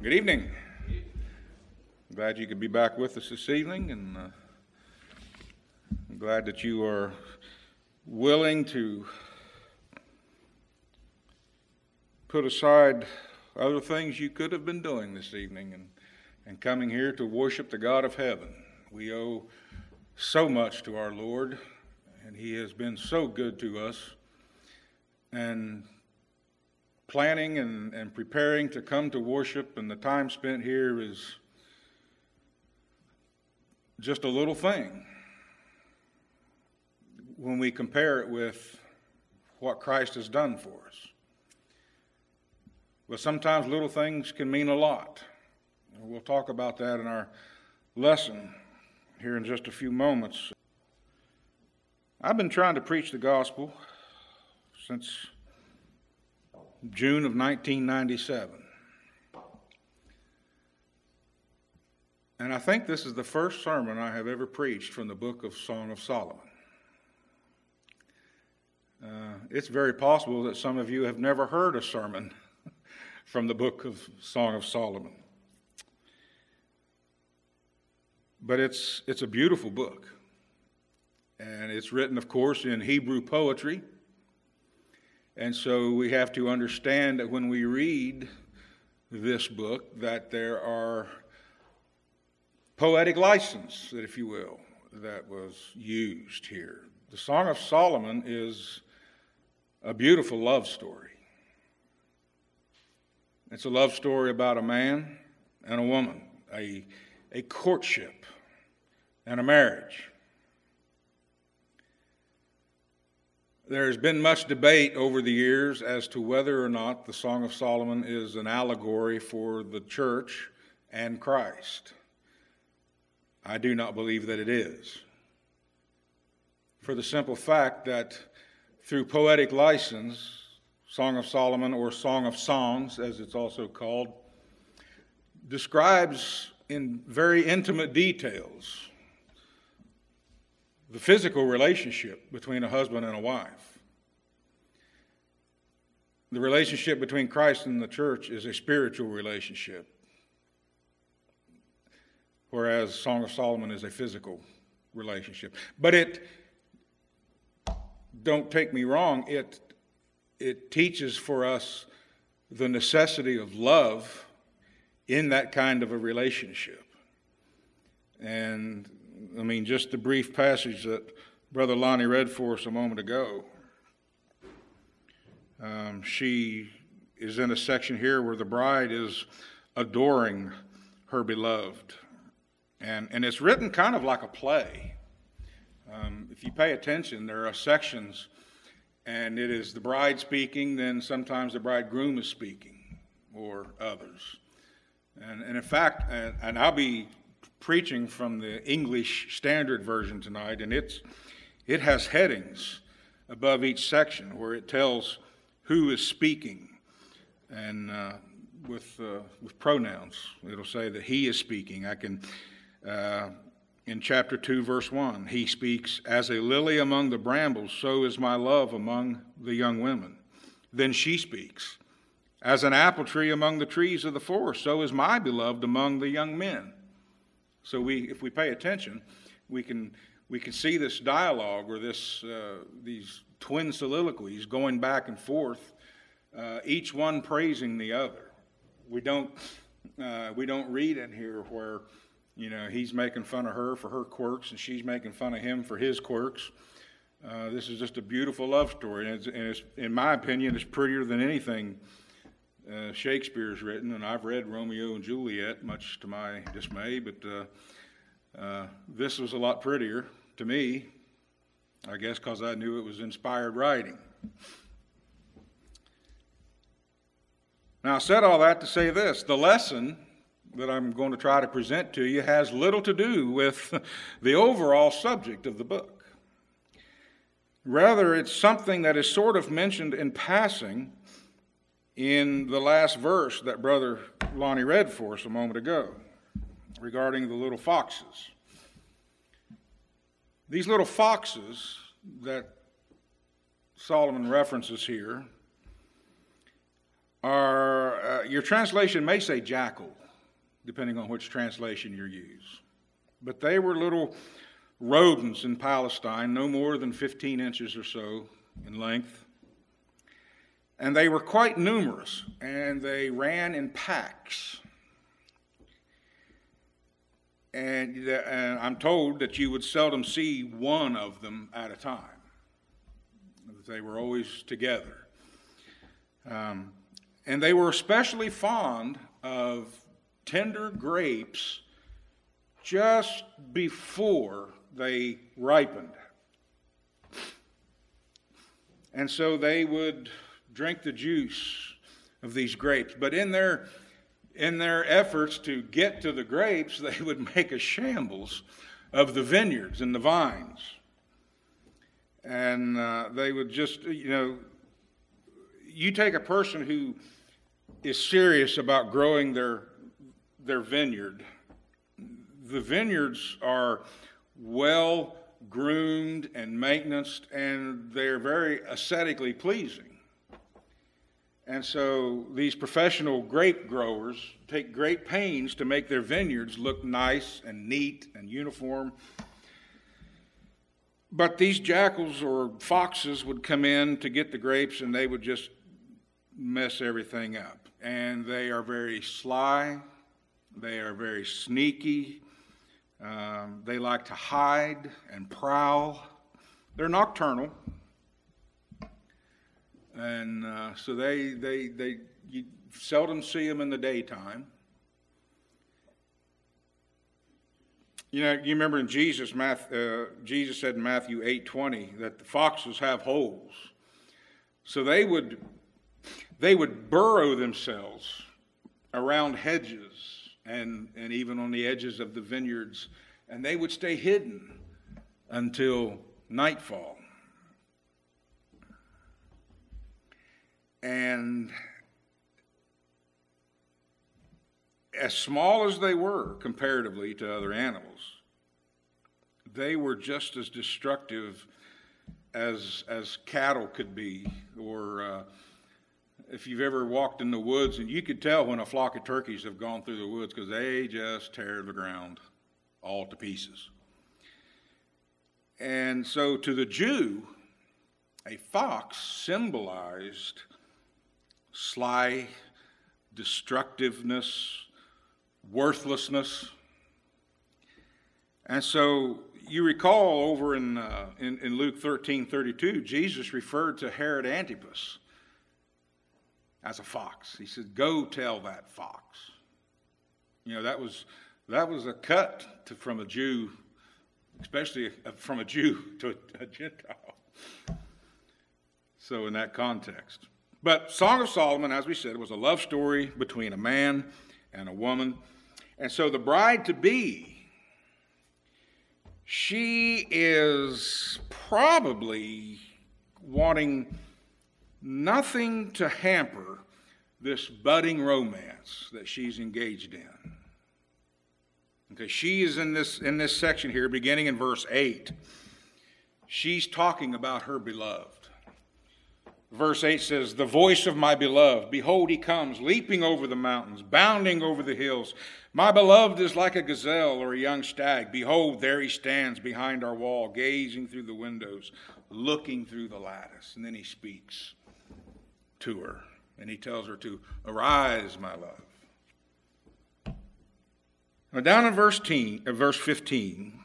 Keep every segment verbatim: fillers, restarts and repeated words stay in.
Good evening. Glad you could be back with us this evening, and uh, I'm glad that you are willing to put aside other things you could have been doing this evening and, and coming here to worship the God of heaven. We owe so much to our Lord, and He has been so good to us. And planning and, and preparing to come to worship and the time spent here is just a little thing when we compare it with what Christ has done for us. But sometimes little things can mean a lot. We'll talk about that in our lesson here in just a few moments. I've been trying to preach the gospel since June of nineteen ninety-seven. And I think this is the first sermon I have ever preached from the book of Song of Solomon. Uh, it's very possible that some of you have never heard a sermon from the book of Song of Solomon. But it's it's a beautiful book. And it's written, of course, in Hebrew poetry. And so we have to understand that when we read this book, that there are poetic license, if you will, that was used here. The Song of Solomon is a beautiful love story. It's a love story about a man and a woman, a, a courtship and a marriage. There's been much debate over the years as to whether or not the Song of Solomon is an allegory for the church and Christ. I do not believe that it is, for the simple fact that through poetic license, Song of Solomon, or Song of Songs, as it's also called, describes in very intimate details the physical relationship between a husband and a wife. The relationship between Christ and the church is a spiritual relationship, whereas Song of Solomon is a physical relationship. But it, don't take me wrong, it, it teaches for us the necessity of love in that kind of a relationship. And I mean, just the brief passage that Brother Lonnie read for us a moment ago. Um, she is in a section here where the bride is adoring her beloved. And, and it's written kind of like a play. Um, if you pay attention, there are sections, and it is the bride speaking, then sometimes the bridegroom is speaking, or others. And, and in fact, and, and I'll be preaching from the English Standard Version tonight, and it's it has headings above each section where it tells who is speaking, and uh, with uh, with pronouns. It'll say that he is speaking. I can uh, in chapter two, verse one, he speaks, "As a lily among the brambles, so is my love among the young women." Then she speaks, "As an apple tree among the trees of the forest, so is my beloved among the young men." So we, if we pay attention, we can we can see this dialogue, or this uh, these twin soliloquies going back and forth, uh, each one praising the other. We don't uh, we don't read in here where, you know, he's making fun of her for her quirks and she's making fun of him for his quirks. Uh, this is just a beautiful love story, and, it's, and it's, in my opinion, it's prettier than anything Uh, Shakespeare's written, and I've read Romeo and Juliet, much to my dismay, but uh, uh, this was a lot prettier to me, I guess because I knew it was inspired writing. Now, I said all that to say this: the lesson that I'm going to try to present to you has little to do with the overall subject of the book. Rather, it's something that is sort of mentioned in passing in the last verse that Brother Lonnie read for us a moment ago, regarding the little foxes. These little foxes that Solomon references here are, uh, your translation may say jackal, depending on which translation you use. But they were little rodents in Palestine, no more than fifteen inches or so in length. And they were quite numerous, and they ran in packs. And, and I'm told that you would seldom see one of them at a time. They were always together. Um, and they were especially fond of tender grapes just before they ripened. And so they would drink the juice of these grapes. But in their in their efforts to get to the grapes, they would make a shambles of the vineyards and the vines. And uh, they would just, you know, you take a person who is serious about growing their their vineyard. The vineyards are well groomed and maintained, and they're very aesthetically pleasing. And so these professional grape growers take great pains to make their vineyards look nice and neat and uniform. But these jackals or foxes would come in to get the grapes, and they would just mess everything up. And they are very sly. They are very sneaky. Um, they like to hide and prowl. They're nocturnal. And uh, so they, they, they, you seldom see them in the daytime. You know, you remember in Jesus, Math, uh, Jesus said in Matthew eight twenty that the foxes have holes. So they would, they would burrow themselves around hedges and, and even on the edges of the vineyards, and they would stay hidden until nightfall. And as small as they were comparatively to other animals, they were just as destructive as as cattle could be. Or uh, if you've ever walked in the woods, and you could tell when a flock of turkeys have gone through the woods because they just tear the ground all to pieces. And so to the Jew, a fox symbolized sly, destructiveness, worthlessness. And so you recall over in, uh, in, in Luke thirteen thirty-two, Jesus referred to Herod Antipas as a fox. He said, "Go tell that fox." You know, that was that was a cut to, from a Jew, especially from a Jew to a, a Gentile. So in that context. But Song of Solomon, as we said, was a love story between a man and a woman. And so the bride-to-be, she is probably wanting nothing to hamper this budding romance that she's engaged in. Okay, she is in this, in this section here, beginning in verse eight. She's talking about her beloved. Verse eight says, "The voice of my beloved, behold, he comes, leaping over the mountains, bounding over the hills. My beloved is like a gazelle or a young stag. Behold, there he stands behind our wall, gazing through the windows, looking through the lattice." And then he speaks to her, and he tells her to arise, my love. Now down in verse, ten, uh, verse fifteen,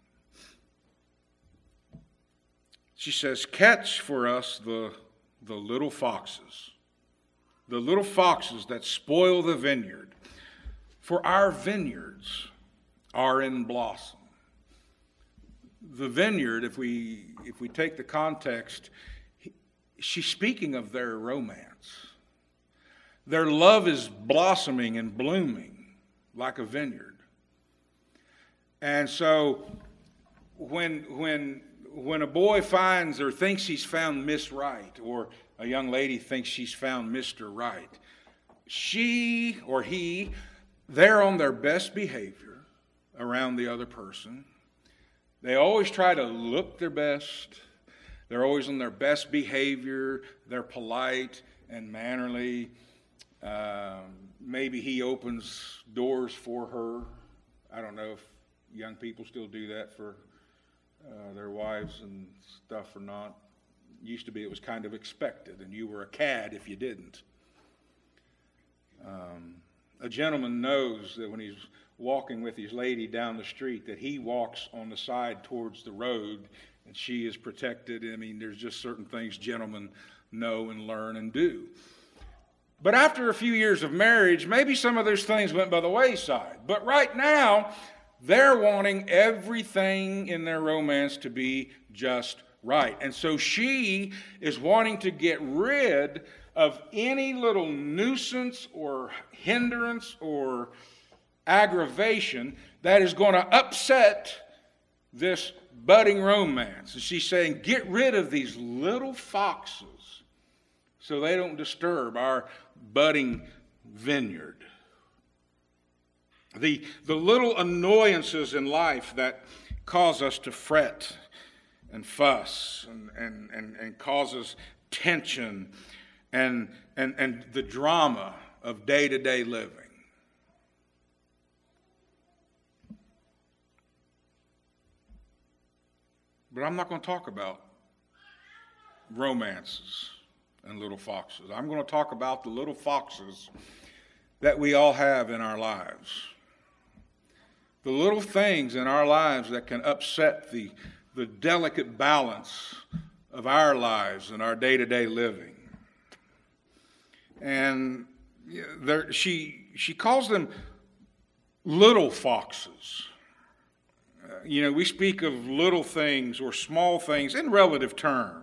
she says, "Catch for us the the little foxes, the little foxes that spoil the vineyard, for our vineyards are in blossom." The vineyard, if we if we take the context, she's speaking of their romance. Their love is blossoming and blooming like a vineyard. And so when when When a boy finds or thinks he's found Miss Right, or a young lady thinks she's found Mister Right, she or he, they're on their best behavior around the other person. They always try to look their best. They're always on their best behavior. They're polite and mannerly. Um, maybe he opens doors for her. I don't know if young people still do that for uh, their wives and stuff or not. Used to be it was kind of expected, and you were a cad if you didn't. Um, a gentleman knows that when he's walking with his lady down the street that he walks on the side towards the road and she is protected. I mean, there's just certain things gentlemen know and learn and do. But after a few years of marriage, maybe some of those things went by the wayside. But right now, they're wanting everything in their romance to be just right. And so she is wanting to get rid of any little nuisance or hindrance or aggravation that is going to upset this budding romance. And she's saying, get rid of these little foxes so they don't disturb our budding vineyard. The, the little annoyances in life that cause us to fret and fuss and, and, and, and causes tension and, and, and the drama of day-to-day living. But I'm not going to talk about romances and little foxes. I'm going to talk about the little foxes that we all have in our lives. The little things in our lives that can upset the, the delicate balance of our lives and our day-to-day living. And there, she, she calls them little foxes. Uh, you know, we speak of little things or small things in relative terms.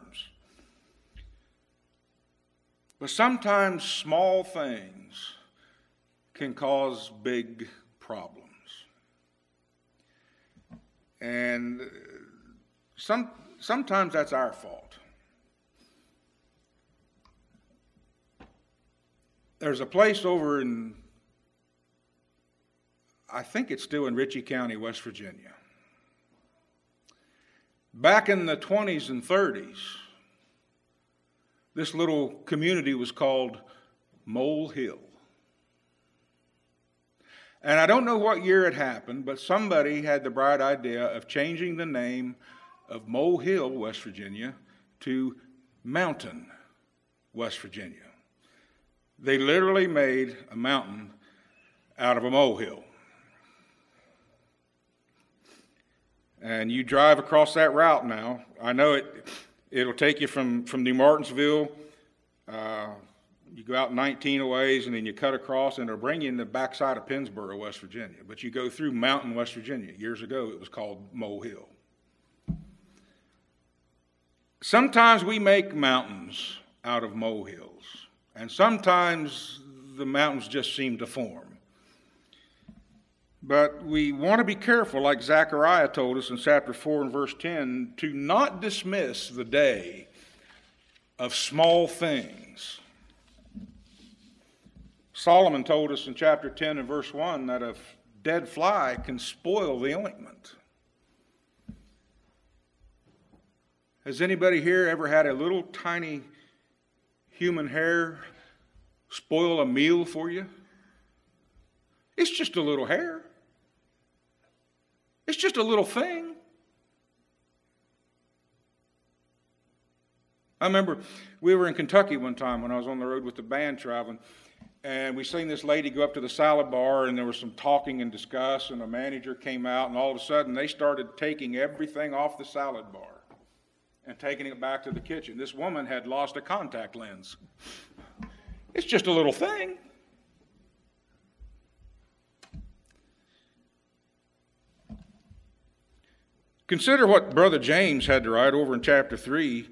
But sometimes small things can cause big problems. And some, sometimes that's our fault. There's a place over in, I think it's still in Ritchie County, West Virginia. Back in the twenties and thirties, this little community was called Mole Hill. And I don't know what year it happened, but somebody had the bright idea of changing the name of Mole Hill, West Virginia, to Mountain, West Virginia. They literally made a mountain out of a molehill. And you drive across that route now. I know it, it'll take you from, from New Martinsville. Uh, you go out nineteen a ways, and then you cut across, and it'll bring you in the backside of Pennsboro, West Virginia. But you go through Mountain, West Virginia. Years ago, it was called Mole Hill. Sometimes we make mountains out of molehills, and sometimes the mountains just seem to form. But we want to be careful, like Zechariah told us in chapter four and verse ten, to not dismiss the day of small things. Solomon told us in chapter ten and verse one that a dead fly can spoil the ointment. Has anybody here ever had a little tiny human hair spoil a meal for you? It's just a little hair. It's just a little thing. I remember we were in Kentucky one time when I was on the road with the band traveling, and we seen this lady go up to the salad bar, and there was some talking and discuss, and a manager came out, and all of a sudden they started taking everything off the salad bar and taking it back to the kitchen. This woman had lost a contact lens. It's just a little thing. Consider what Brother James had to write over in chapter three,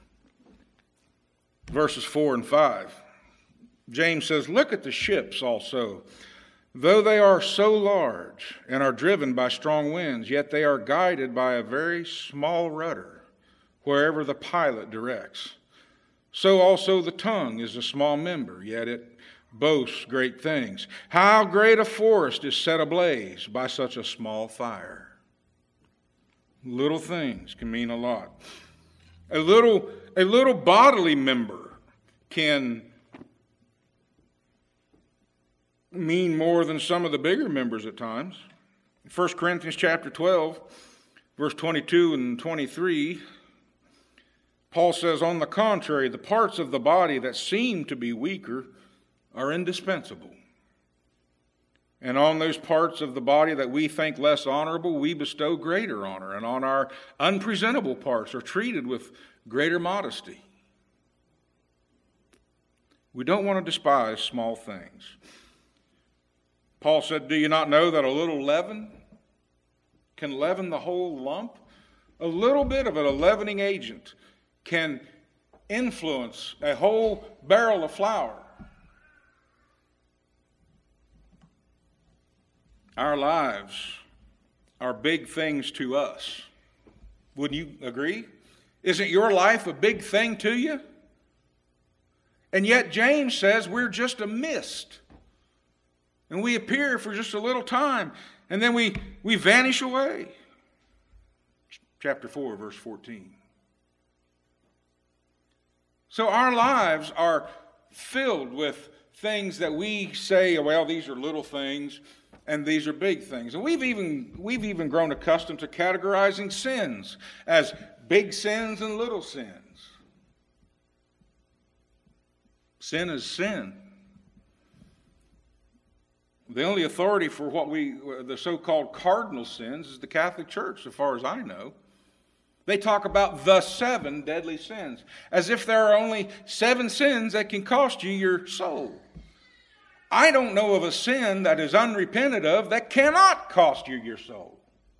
verses four and five. James says, "Look at the ships also. Though they are so large and are driven by strong winds, yet they are guided by a very small rudder, wherever the pilot directs. So also the tongue is a small member, yet it boasts great things. How great a forest is set ablaze by such a small fire." Little things can mean a lot. A little, a little bodily member can mean more than some of the bigger members at times. First Corinthians chapter twelve, verse twenty-two and twenty-three, Paul says, on the contrary, the parts of the body that seem to be weaker are indispensable. And on those parts of the body that we think less honorable, we bestow greater honor. And on our unpresentable parts are treated with greater modesty. We don't want to despise small things. Paul said, do you not know that a little leaven can leaven the whole lump? A little bit of a leavening agent can influence a whole barrel of flour. Our lives are big things to us. Wouldn't you agree? Isn't your life a big thing to you? And yet James says we're just a mist. And we appear for just a little time. And then we, we vanish away. Chapter four, verse fourteen. So our lives are filled with things that we say, well, these are little things. And these are big things. And we've even, we've even grown accustomed to categorizing sins as big sins and little sins. Sin is sin. The only authority for what we, the so-called cardinal sins, is the Catholic Church, as far as I know. They talk about the seven deadly sins, as if there are only seven sins that can cost you your soul. I don't know of a sin that is unrepented of that cannot cost you your soul.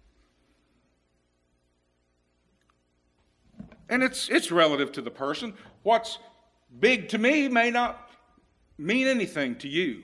And it's, it's relative to the person. What's big to me may not mean anything to you.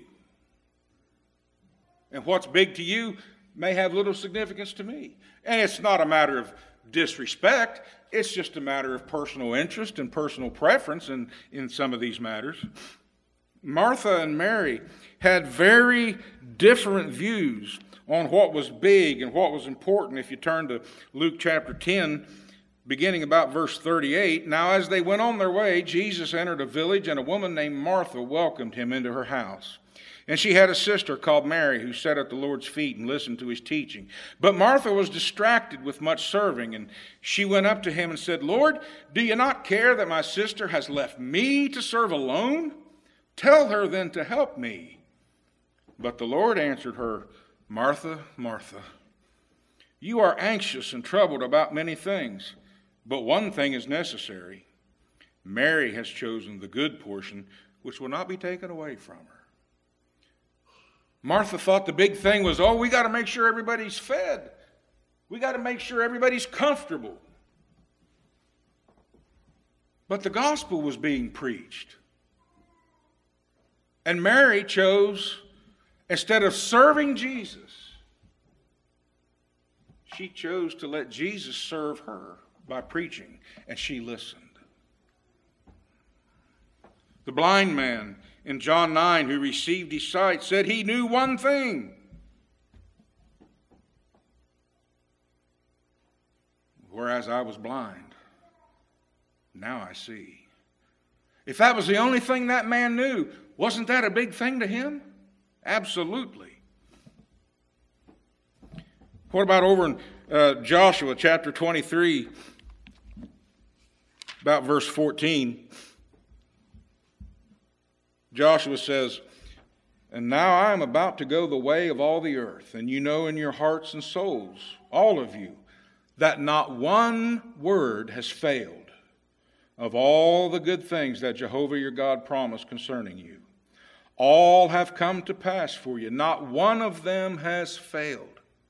And what's big to you may have little significance to me. And it's not a matter of disrespect. It's just a matter of personal interest and personal preference in, in some of these matters. Martha and Mary had very different views on what was big and what was important. If you turn to Luke chapter ten, beginning about verse thirty-eight, now as they went on their way, Jesus entered a village, and a woman named Martha welcomed him into her house. And she had a sister called Mary who sat at the Lord's feet and listened to his teaching. But Martha was distracted with much serving, and she went up to him and said, Lord, do you not care that my sister has left me to serve alone? Tell her then to help me. But the Lord answered her, Martha, Martha, you are anxious and troubled about many things, but one thing is necessary. Mary has chosen the good portion, which will not be taken away from her. Martha thought the big thing was, oh, we got to make sure everybody's fed. We got to make sure everybody's comfortable. But the gospel was being preached. And Mary chose, instead of serving Jesus, she chose to let Jesus serve her by preaching, and she listened. The blind man in John nine who received his sight said he knew one thing. Whereas I was blind, now I see. If that was the only thing that man knew, wasn't that a big thing to him? Absolutely. What about over in uh, Joshua chapter twenty-three, about verse fourteen? Joshua says, and now I am about to go the way of all the earth, and you know in your hearts and souls, all of you, that not one word has failed of all the good things that Jehovah your God promised concerning you. All have come to pass for you. Not one of them has failed.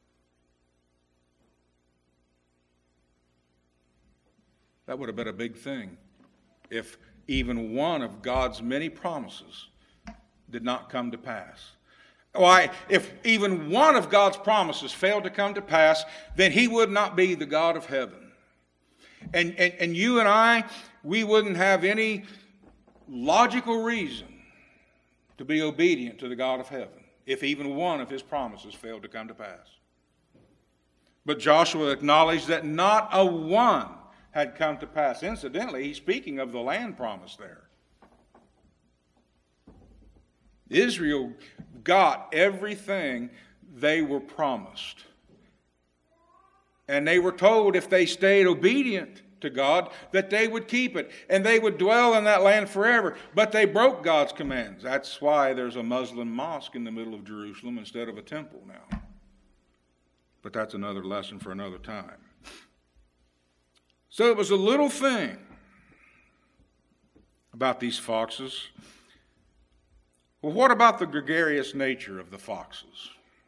That would have been a big thing if even one of God's many promises did not come to pass. Why, if even one of God's promises failed to come to pass, then he would not be the God of heaven. And, and, and you and I, we wouldn't have any logical reason to be obedient to the God of heaven if even one of his promises failed to come to pass. But Joshua acknowledged that not a one had come to pass. Incidentally, he's speaking of the land promise there. Israel got everything they were promised. And they were told if they stayed obedient to God, that they would keep it. And they would dwell in that land forever. But they broke God's commands. That's why there's a Muslim mosque in the middle of Jerusalem instead of a temple now. But that's another lesson for another time. So it was a little thing about these foxes. Well, what about the gregarious nature of the foxes?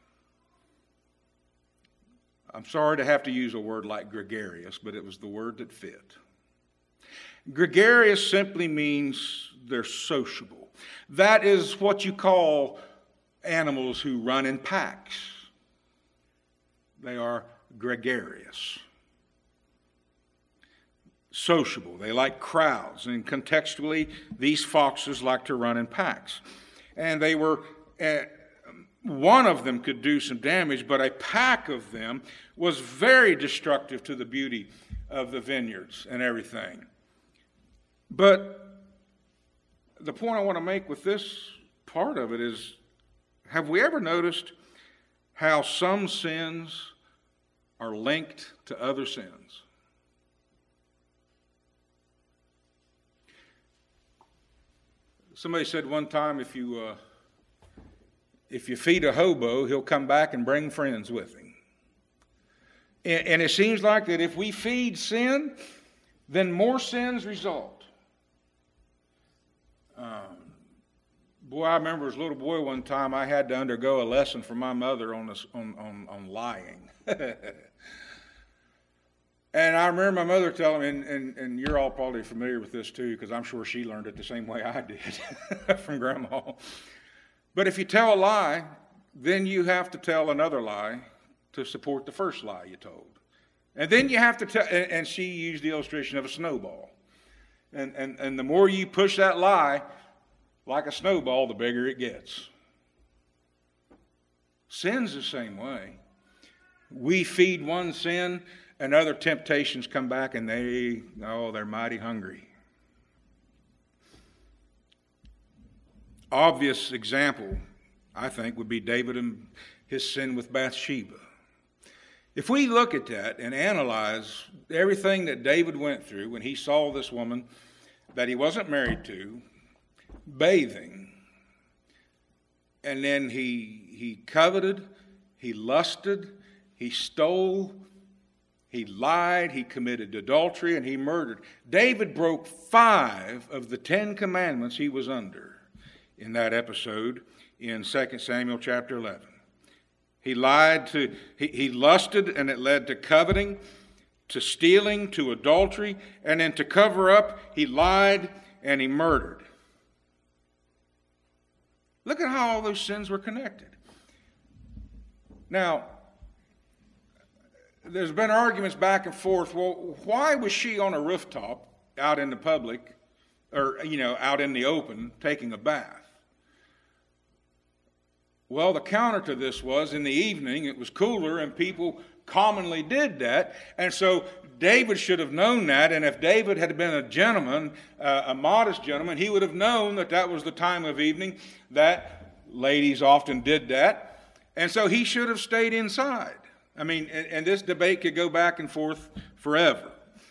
I'm sorry to have to use a word like gregarious, but it was the word that fit. Gregarious simply means they're sociable. That is what you call animals who run in packs. They are gregarious. Sociable. They like crowds. And contextually, these foxes like to run in packs. And they were... Uh, One of them could do some damage, but a pack of them was very destructive to the beauty of the vineyards and everything. But the point I want to make with this part of it is, have we ever noticed how some sins are linked to other sins? Somebody said one time, if you... Uh, If you feed a hobo, he'll come back and bring friends with him. And, and it seems like that if we feed sin, then more sins result. Um, boy, I remember as a little boy one time I had to undergo a lesson from my mother on, this, on, on, on lying. And I remember my mother telling me, and, and, and you're all probably familiar with this too, because I'm sure she learned it the same way I did from Grandma. But if you tell a lie, then you have to tell another lie to support the first lie you told. And then you have to tell, and, and she used the illustration of a snowball. And, and, and the more you push that lie, like a snowball, the bigger it gets. Sin's the same way. We feed one sin, and other temptations come back, and they, oh, they're mighty hungry. Obvious example, I think, would be David and his sin with Bathsheba. If we look at that and analyze everything that David went through when he saw this woman that he wasn't married to, bathing, and then he, he coveted, he lusted, he stole, he lied, he committed adultery, and he murdered. David broke five of the Ten Commandments he was under in that episode in Second Samuel chapter eleven. He lied to, he, he lusted, and it led to coveting, to stealing, to adultery, and then to cover up, he lied and he murdered. Look at how all those sins were connected. Now, there's been arguments back and forth. Well, why was she on a rooftop out in the public, or, you know, out in the open, taking a bath? Well, the counter to this was in the evening, it was cooler, and people commonly did that. And so David should have known that. And if David had been a gentleman, uh, a modest gentleman, he would have known that that was the time of evening that ladies often did that. And so he should have stayed inside. I mean, and, and this debate could go back and forth forever.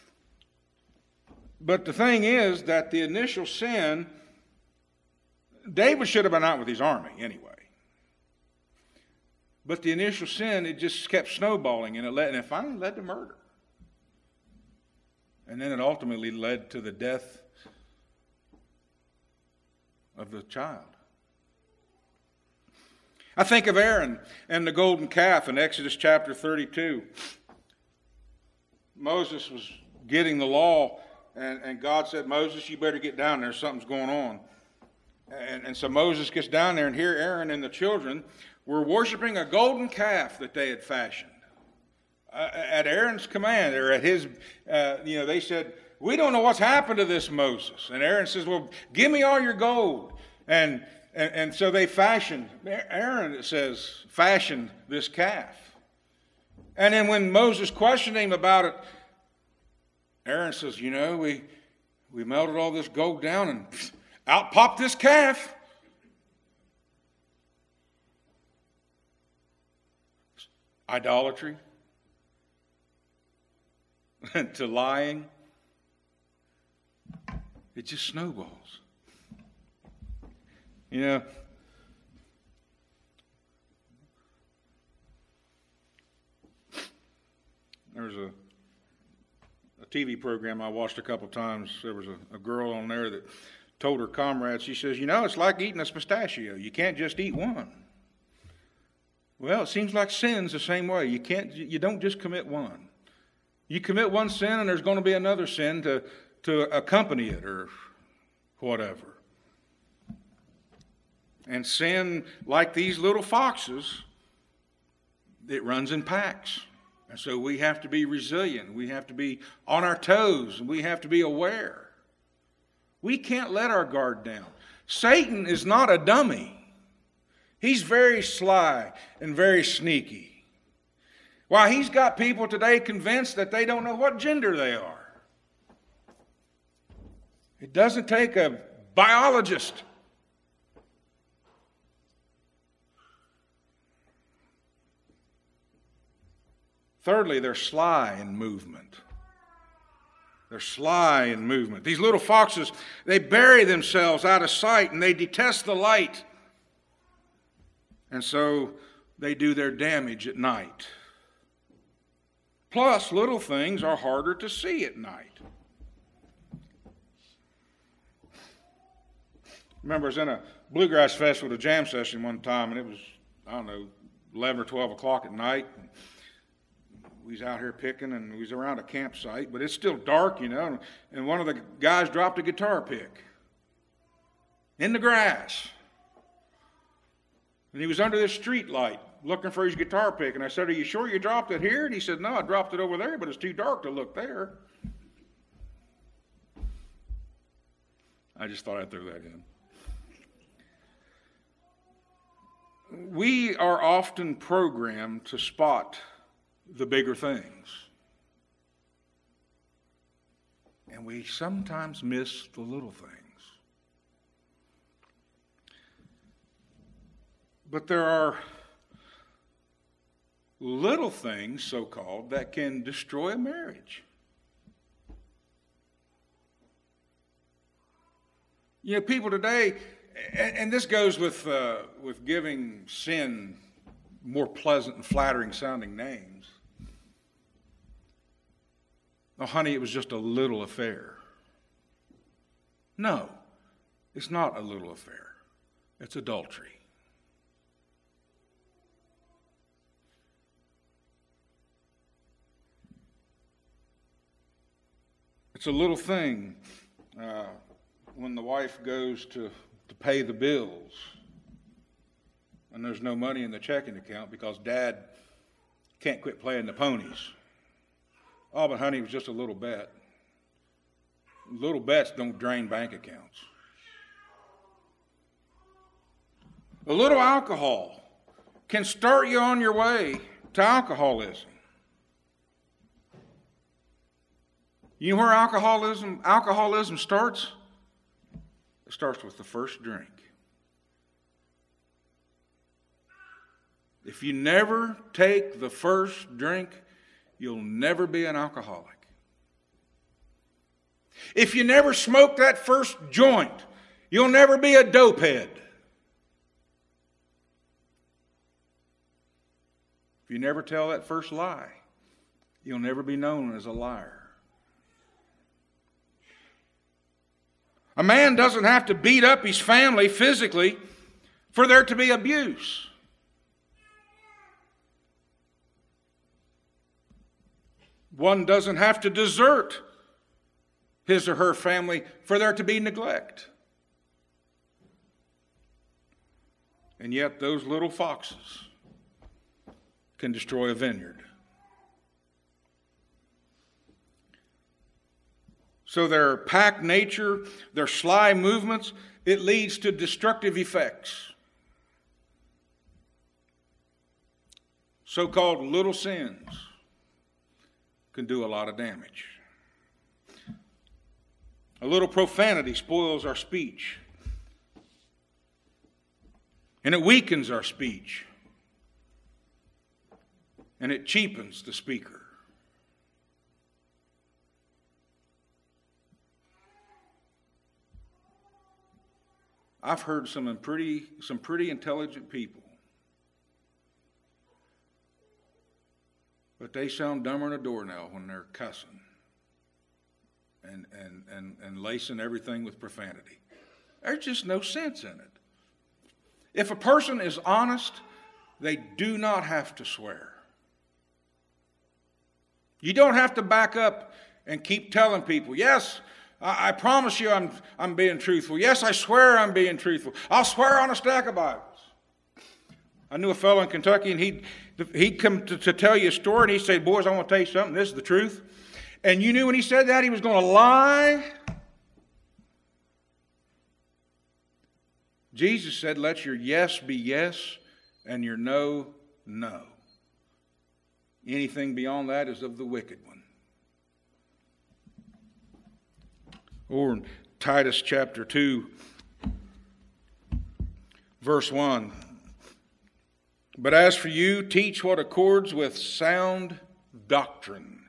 But the thing is that the initial sin, David should have been out with his army anyway. But the initial sin, it just kept snowballing, and it, led, and it finally led to murder. And then it ultimately led to the death of the child. I think of Aaron and the golden calf in Exodus chapter thirty-two. Moses was getting the law, and, and God said, Moses, you better get down there. Something's going on. And, and so Moses gets down there, and here Aaron and the children were worshiping a golden calf that they had fashioned. Uh, at Aaron's command, or at his, uh, you know, they said, we don't know what's happened to this Moses. And Aaron says, well, give me all your gold. And, and, and so they fashioned, Aaron, it says, fashioned this calf. And then when Moses questioned him about it, Aaron says, you know, we, we melted all this gold down and out popped this calf. idolatry, to lying. It just snowballs. You know, there was a, a T V program I watched a couple times. There was a, a girl on there that told her comrades, she says, you know, it's like eating a pistachio. You can't just eat one. Well, it seems like sin's the same way. You can't, you don't just commit one. You commit one sin and there's going to be another sin to, to accompany it or whatever. And sin, like these little foxes, it runs in packs. And so we have to be resilient. We have to be on our toes. And we have to be aware. We can't let our guard down. Satan is not a dummy. He's very sly and very sneaky. Why, he's got people today convinced that they don't know what gender they are. It doesn't take a biologist. Thirdly, they're sly in movement. They're sly in movement. These little foxes, they bury themselves out of sight and they detest the light. And so they do their damage at night. Plus, little things are harder to see at night. Remember, I was in a bluegrass festival, a jam session one time, and it was, I don't know, eleven or twelve o'clock at night. We was out here picking, and we was around a campsite, but it's still dark, you know, and one of the guys dropped a guitar pick in the grass. And he was under this street light looking for his guitar pick, and I said, are you sure you dropped it here? And he said, no, I dropped it over there, but it's too dark to look there. I just thought I'd throw that in. We are often programmed to spot the bigger things. And we sometimes miss the little things. But there are little things, so-called, that can destroy a marriage. You know, people today, and, and this goes with uh, with giving sin more pleasant and flattering sounding names. Oh, honey, it was just a little affair. No, it's not a little affair. It's adultery. It's a little thing uh, when the wife goes to, to pay the bills and there's no money in the checking account because dad can't quit playing the ponies. Oh, but honey, it was just a little bet. Little bets don't drain bank accounts. A little alcohol can start you on your way to alcoholism. You know where alcoholism alcoholism starts? It starts with the first drink. If you never take the first drink, you'll never be an alcoholic. If you never smoke that first joint, you'll never be a dopehead. If you never tell that first lie, you'll never be known as a liar. A man doesn't have to beat up his family physically for there to be abuse. One doesn't have to desert his or her family for there to be neglect. And yet those little foxes can destroy a vineyard. So their pack nature, their sly movements, it leads to destructive effects. So-called little sins can do a lot of damage. A little profanity spoils our speech. And it weakens our speech. and it cheapens the speaker. I've heard some pretty, some pretty intelligent people, but they sound dumber than a doornail when they're cussing and, and, and, and lacing everything with profanity. There's just no sense in it. If a person is honest, they do not have to swear. You don't have to back up and keep telling people, yes, I, I promise you I'm, I'm being truthful. Yes, I swear I'm being truthful. I'll swear on a stack of Bibles. I knew a fellow in Kentucky, and he'd, he'd come to, to tell you a story, and he'd say, boys, I want to tell you something. This is the truth. And you knew when he said that he was going to lie. Jesus said, let your yes be yes and your no, no. Anything beyond that is of the wicked one. Or in Titus chapter two, verse one. But as for you, teach what accords with sound doctrine.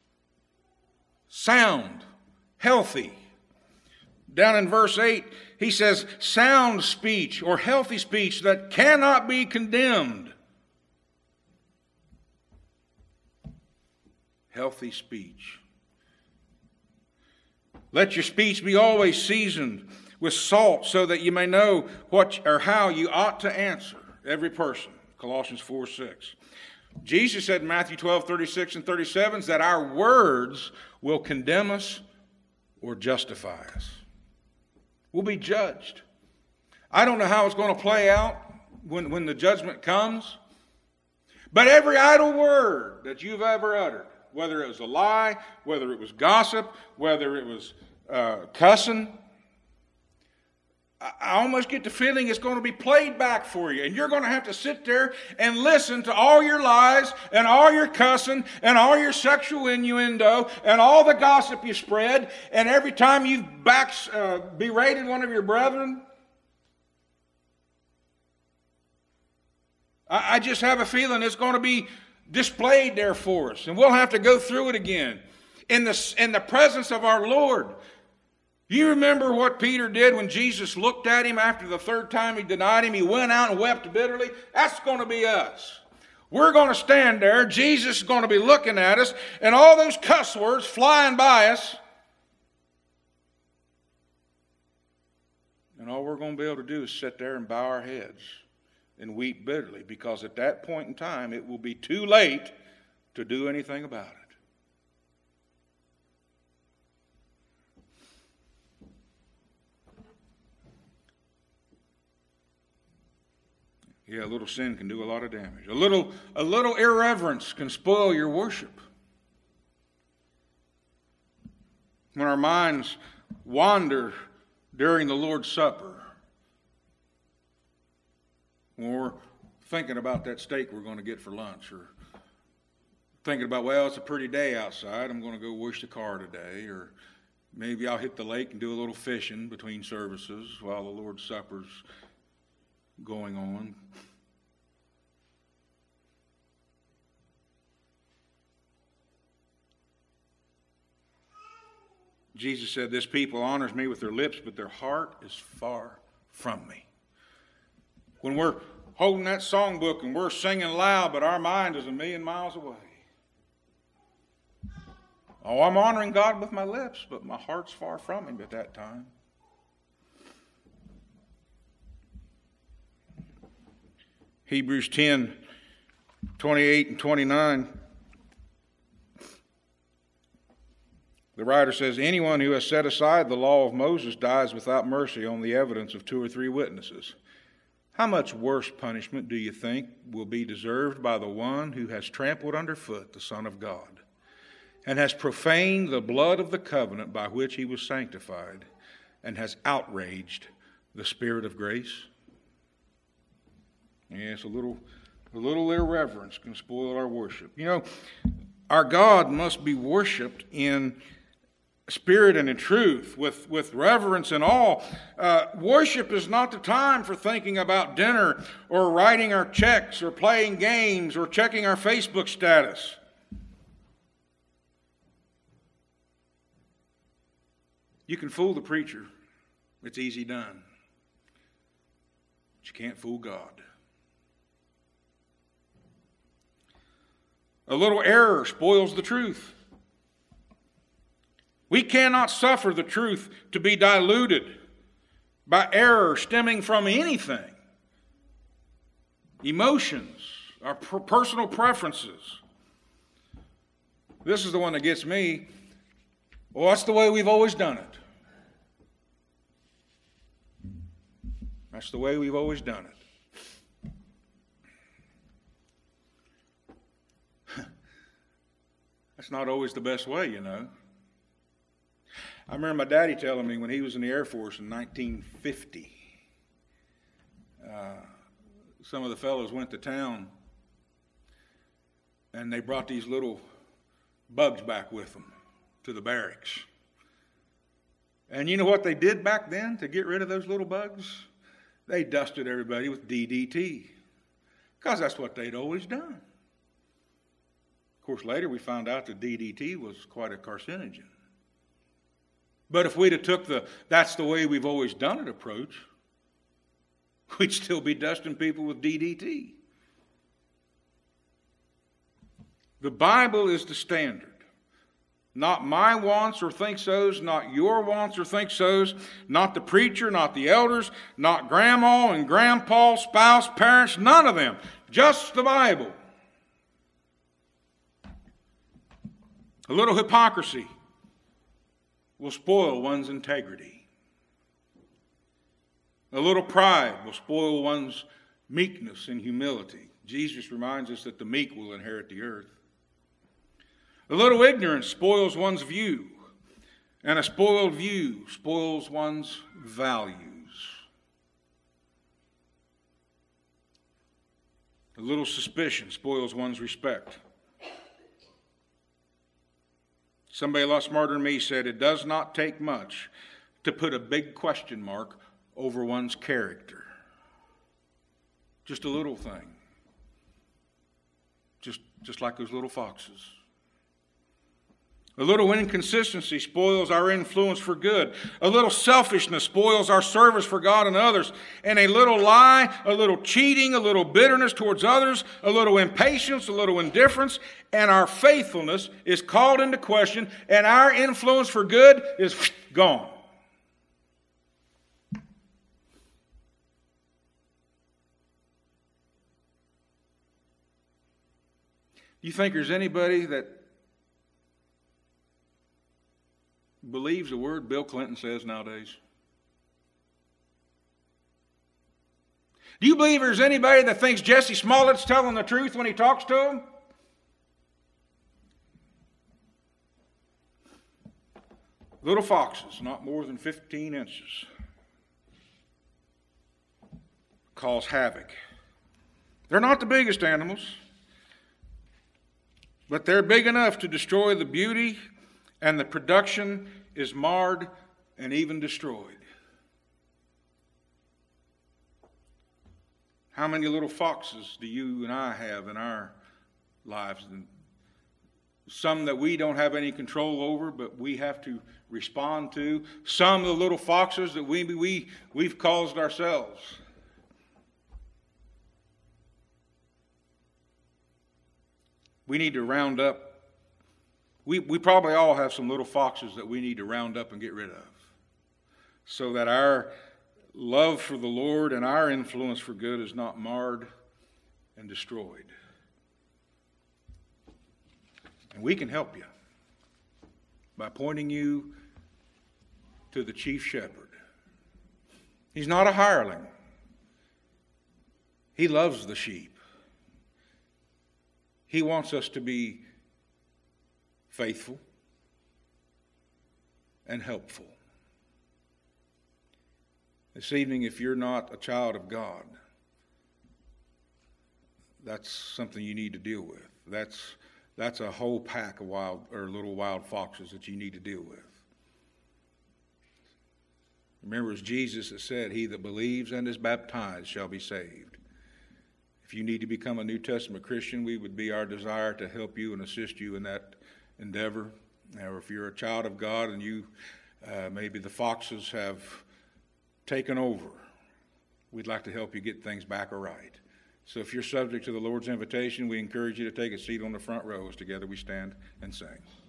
Sound, healthy. Down in verse eight, he says, sound speech or healthy speech that cannot be condemned. Healthy speech. Let your speech be always seasoned with salt so that you may know what or how you ought to answer every person. Colossians four six. Jesus said in Matthew twelve thirty-six and thirty-seven that our words will condemn us or justify us. We'll be judged. I don't know how it's going to play out when, when the judgment comes. But every idle word that you've ever uttered, whether it was a lie, whether it was gossip, whether it was uh, cussing, I almost get the feeling it's going to be played back for you. And you're going to have to sit there and listen to all your lies and all your cussing and all your sexual innuendo and all the gossip you spread. And every time you've back, uh, berated one of your brethren. I, I just have a feeling it's going to be displayed there for us. And we'll have to go through it again in the, in the presence of our Lord. You remember what Peter did when Jesus looked at him after the third time he denied him? He went out and wept bitterly. That's going to be us. We're going to stand there. Jesus is going to be looking at us, and all those cuss words flying by us. And all we're going to be able to do is sit there and bow our heads and weep bitterly, because at that point in time it will be too late to do anything about it. Yeah, a little sin can do a lot of damage. A little, a little irreverence can spoil your worship. When our minds wander during the Lord's Supper, when we're thinking about that steak we're going to get for lunch, or thinking about, well, it's a pretty day outside, I'm going to go wash the car today, or maybe I'll hit the lake and do a little fishing between services while the Lord's Supper's going on. Jesus said, this people honors me with their lips, but their heart is far from me. When we're holding that songbook and we're singing loud, but our mind is a million miles away. Oh, I'm honoring God with my lips, but my heart's far from him at that time. Hebrews ten, twenty-eight and twenty-nine. The writer says, anyone who has set aside the law of Moses dies without mercy on the evidence of two or three witnesses. How much worse punishment do you think will be deserved by the one who has trampled underfoot the Son of God and has profaned the blood of the covenant by which he was sanctified and has outraged the Spirit of grace? Yes, a little, a little irreverence can spoil our worship. You know, our God must be worshipped in spirit and in truth, with, with reverence and awe. Uh, worship is not the time for thinking about dinner or writing our checks or playing games or checking our Facebook status. You can fool the preacher. It's easy done. But you can't fool God. A little error spoils the truth. We cannot suffer the truth to be diluted by error stemming from anything. Emotions, our personal preferences. This is the one that gets me. Well, that's the way we've always done it. That's the way we've always done it. That's not always the best way, you know. I remember my daddy telling me when he was in the Air Force in nineteen fifty, uh, some of the fellows went to town and they brought these little bugs back with them to the barracks. And you know what they did back then to get rid of those little bugs? They dusted everybody with D D T, because that's what they'd always done. Of course, later we found out that D D T was quite a carcinogen. But if we'd have took the that's the way we've always done it approach, we'd still be dusting people with D D T. The Bible is the standard. Not my wants or think-sos, not your wants or think-sos, not the preacher, not the elders, not grandma and grandpa, spouse, parents, none of them. Just the Bible. A little hypocrisy will spoil one's integrity. A little pride will spoil one's meekness and humility. Jesus reminds us that the meek will inherit the earth. A little ignorance spoils one's view, and a spoiled view spoils one's values. A little suspicion spoils one's respect. Somebody a lot smarter than me said, it does not take much to put a big question mark over one's character. Just a little thing. Just, just like those little foxes. A little inconsistency spoils our influence for good. A little selfishness spoils our service for God and others. And a little lie, a little cheating, a little bitterness towards others, a little impatience, a little indifference, and our faithfulness is called into question, and our influence for good is gone. You think there's anybody that believes the word Bill Clinton says nowadays? Do you believe there's anybody that thinks Jesse Smollett's telling the truth when he talks to him? Little foxes, not more than fifteen inches, cause havoc. They're not the biggest animals, but they're big enough to destroy the beauty, and the production is marred and even destroyed. How many little foxes do you and I have in our lives? Some that we don't have any control over, but we have to respond to. Some of the little foxes that we, we, we've caused ourselves. We need to round up. We, we probably all have some little foxes that we need to round up and get rid of, so that our love for the Lord and our influence for good is not marred and destroyed. And we can help you by pointing you to the chief shepherd. He's not a hireling. He loves the sheep. He wants us to be faithful and helpful. This evening, if you're not a child of God, that's something you need to deal with. That's That's a whole pack of wild or little wild foxes that you need to deal with. Remember, it's Jesus that said, "He that believes and is baptized shall be saved." If you need to become a New Testament Christian, we would be our desire to help you and assist you in that endeavor. Or if you're a child of God and you, uh, maybe the foxes have taken over, we'd like to help you get things back right. So if you're subject to the Lord's invitation, we encourage you to take a seat on the front row as together we stand and sing.